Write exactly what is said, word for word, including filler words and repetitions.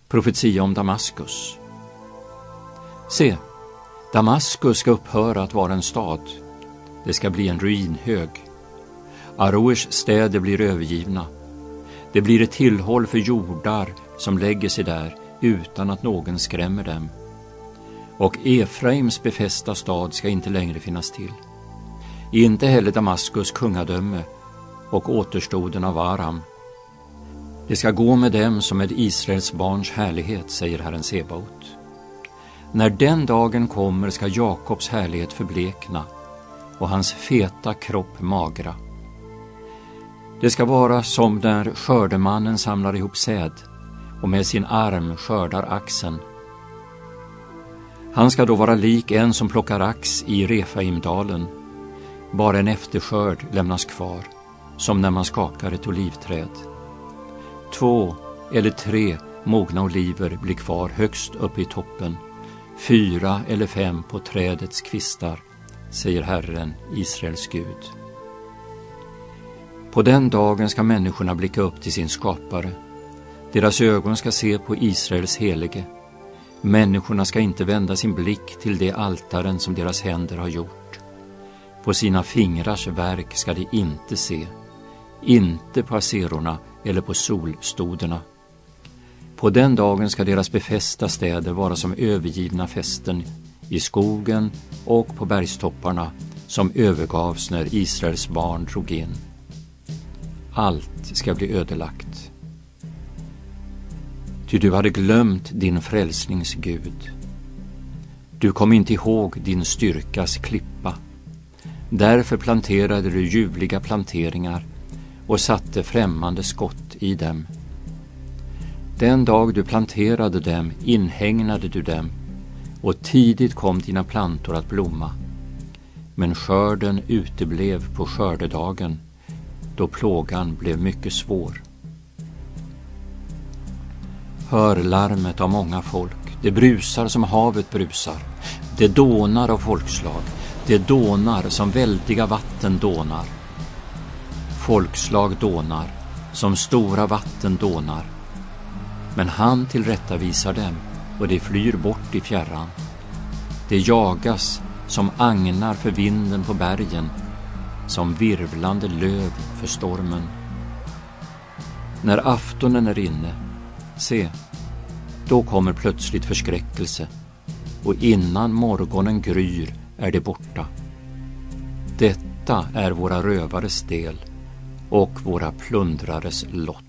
Profetia om Damaskus. Se, Damaskus ska upphöra att vara en stad. Det ska bli en ruinhög. Aroers städer blir övergivna. Det blir ett tillhåll för jordar som lägger sig där utan att någon skrämmer dem. Och Efraims befästa stad ska inte längre finnas till. Inte heller Damaskus kungadöme och återstoden av Aram. Det ska gå med dem som med Israels barns härlighet, säger Herren Sebaot. När den dagen kommer ska Jakobs härlighet förblekna och hans feta kropp magra. Det ska vara som när skördemannen samlar ihop säd och med sin arm skördar axen. Han ska då vara lik en som plockar ax i Refaimdalen. Bara en efterskörd lämnas kvar, som när man skakar ett olivträd. Två eller tre mogna oliver blir kvar högst uppe i toppen, fyra eller fem på trädets kvistar, säger Herren, Israels Gud. På den dagen ska människorna blicka upp till sin skapare. Deras ögon ska se på Israels helige. Människorna ska inte vända sin blick till de altaren som deras händer har gjort. På sina fingrars verk ska de inte se, inte på aserorna eller på solstoderna. På den dagen ska deras befästa städer vara som övergivna fästen i skogen och på bergstopparna som övergavs när Israels barn drog in. Allt ska bli ödelagt. Ty du hade glömt din frälsningsgud. Du kom inte ihåg din styrkas klippa. Därför planterade du ljuvliga planteringar och satte främmande skott i dem. Den dag du planterade dem inhägnade du dem, och tidigt kom dina plantor att blomma. Men skörden uteblev på skördedagen, då plågan blev mycket svår. Hör larmet av många folk, det brusar som havet brusar, det dånar av folkslag, det dånar som väldiga vatten dånar. Folkslag dånar, som stora vatten dånar. Men han tillrättavisar dem, och de flyr bort i fjärran. De jagas som agnar för vinden på bergen, som virvlande löv för stormen. När aftonen är inne, se, då kommer plötsligt förskräckelse, och innan morgonen gryr är det borta. Detta är våra rövares del och våra plundrares lott.